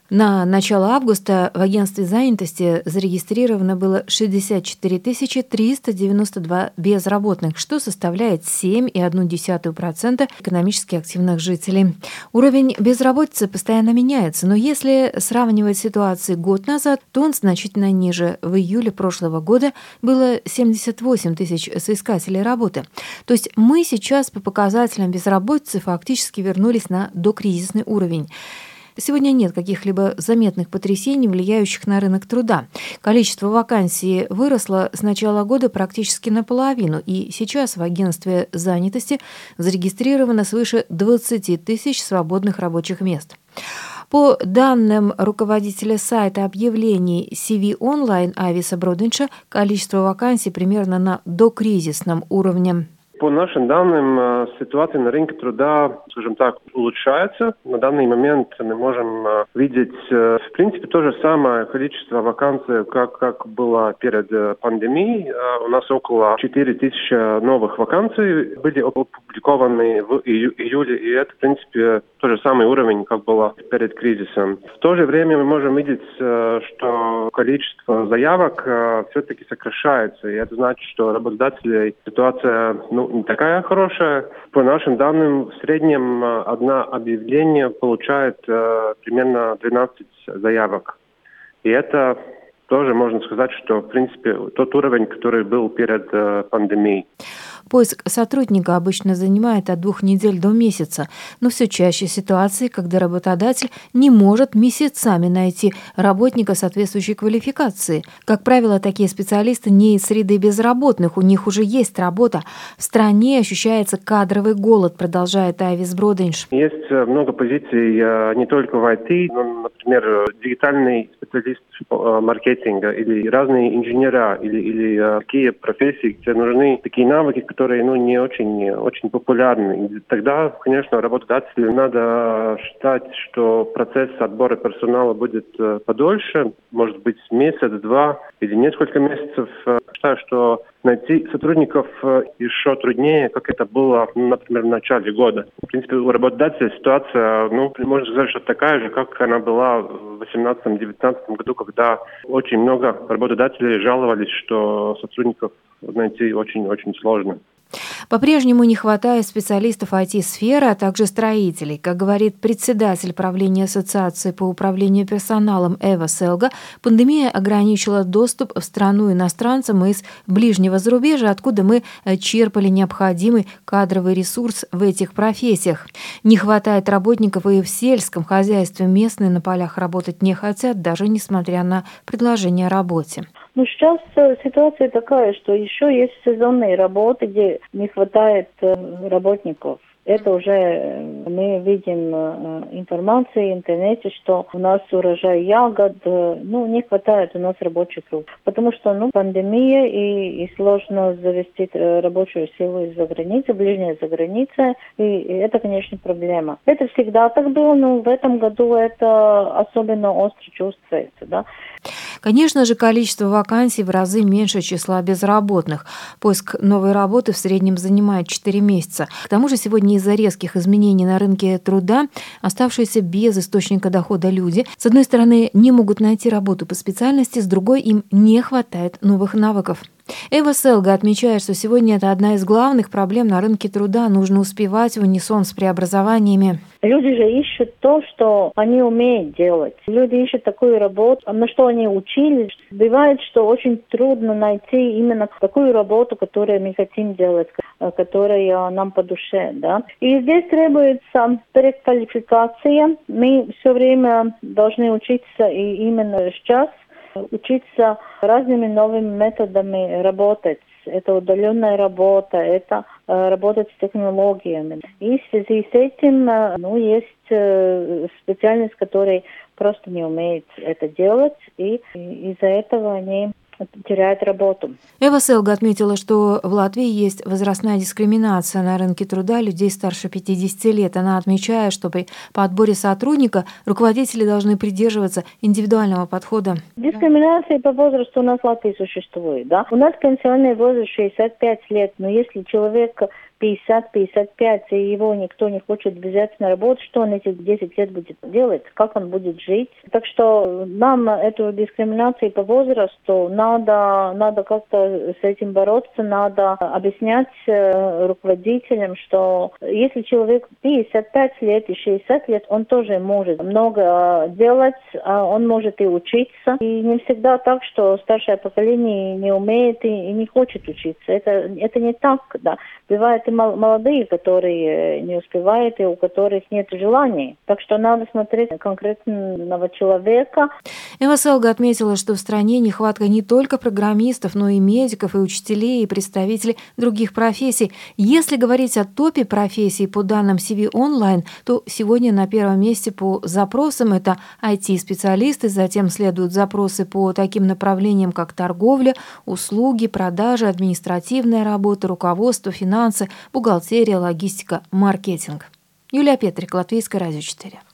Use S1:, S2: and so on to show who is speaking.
S1: На начало августа в агентстве занятости зарегистрировано было 64 392 безработных, что составляет 7,1% экономически активных жителей. Уровень безработицы постоянно меняется, но если сравнивать ситуацию год назад, то он значительно ниже. В июле прошлого года было 78 тысяч соискателей работы. То есть мы сейчас по показателям безработицы фактически вернулись на докризисный уровень. Сегодня нет каких-либо заметных потрясений, влияющих на рынок труда. Количество вакансий выросло с начала года практически наполовину, и сейчас в агентстве занятости зарегистрировано свыше 20 тысяч свободных рабочих мест. По данным руководителя сайта объявлений CV Online Айвиса Бродинша, количество вакансий примерно на докризисном уровне.
S2: По нашим данным, ситуация на рынке труда, скажем так, улучшается. На данный момент мы можем видеть, в принципе, то же самое количество вакансий, как было перед пандемией. У нас около 4000 новых вакансий были опубликованы в июле, и это, в принципе, тот же самый уровень, как было перед кризисом. В то же время мы можем видеть, что количество заявок все-таки сокращается, и это значит, что работодателей ситуация не такая хорошая. По нашим данным, в среднем одно объявление получает примерно 12 заявок. И это тоже можно сказать, что, в принципе, тот уровень, который был перед пандемией.
S1: Поиск сотрудника обычно занимает от 2 недель до месяца, но все чаще ситуации, когда работодатель не может месяцами найти работника соответствующей квалификации. Как правило, такие специалисты не из среды безработных, у них уже есть работа. В стране ощущается кадровый голод, продолжает Айвис Бродинш.
S2: Есть много позиций не только в IT, но, например, дигитальный специалист маркетинга или разные инженера или такие профессии, где нужны такие навыки, которые не очень популярны. И тогда, конечно, работодателю надо считать, что процесс отбора персонала будет подольше, может быть, месяц-два или несколько месяцев. Считаю, что найти сотрудников еще труднее, как это было, например, в начале года. В принципе, у работодателя ситуация, можно сказать, что такая же, как она была в 2018-2019 году, когда очень много работодателей жаловались, что сотрудников найти очень-очень сложно.
S1: По-прежнему не хватает специалистов IT-сферы, а также строителей. Как говорит председатель правления Ассоциации по управлению персоналом Эва Селга, пандемия ограничила доступ в страну иностранцам из ближнего зарубежья, откуда мы черпали необходимый кадровый ресурс в этих профессиях. Не хватает работников и в сельском хозяйстве. Местные на полях работать не хотят, даже несмотря на предложение о работе.
S3: Сейчас ситуация такая, что еще есть сезонные работы, где не хватает работников. Это уже мы видим информацию в интернете, что у нас урожай ягод, не хватает у нас рабочих рук. Потому что, пандемия и сложно завести рабочую силу из-за границы, ближней-за границей, и это, конечно, проблема. Это всегда так было, но в этом году это особенно остро чувствуется, да.
S1: Конечно же, количество вакансий в разы меньше числа безработных. Поиск новой работы в среднем занимает 4 месяца. К тому же сегодня из-за резких изменений на рынке труда оставшиеся без источника дохода люди, с одной стороны, не могут найти работу по специальности, с другой им не хватает новых навыков. Эва Селга отмечает, что сегодня это одна из главных проблем на рынке труда. Нужно успевать в унисон с преобразованиями.
S3: Люди же ищут то, что они умеют делать. Люди ищут такую работу, на что они учились. Бывает, что очень трудно найти именно такую работу, которую мы хотим делать, которая нам по душе, да. И здесь требуется переквалификация. Мы все время должны учиться, и именно сейчас учиться разными новыми методами работать. Это удаленная работа, это работать с технологиями. И в связи с этим есть специальность, которая просто не умеет это делать, и из-за этого они теряют работу.
S1: Эва Селга отметила, что в Латвии есть возрастная дискриминация на рынке труда людей старше 50 лет. Она отмечает, что при подборе сотрудника руководители должны придерживаться индивидуального подхода.
S3: Дискриминация по возрасту у нас в Латвии существует. Да? У нас пенсионный возраст 65 лет, но если человек 50-55, и его никто не хочет взять на работу, что он эти 10 лет будет делать, как он будет жить. Так что нам эту дискриминацию по возрасту надо как-то с этим бороться, надо объяснять руководителям, что если человек 55 лет и 60 лет, он тоже может много делать, он может и учиться. И не всегда так, что старшее поколение не умеет и не хочет учиться. Это не так, да. Бывают и молодые, которые не успевают, и у которых нет желания. Так что надо смотреть конкретного человека.
S1: Эва Селга отметила, что в стране нехватка не только программистов, но и медиков, и учителей, и представителей других профессий. Если говорить о топе профессий по данным CV Online, то сегодня на первом месте по запросам это IT-специалисты, затем следуют запросы по таким направлениям, как торговля, услуги, продажи, административная работа, руководство, финансы, бухгалтерия, логистика, маркетинг. Юлия Петрик, Латвийское радио 4.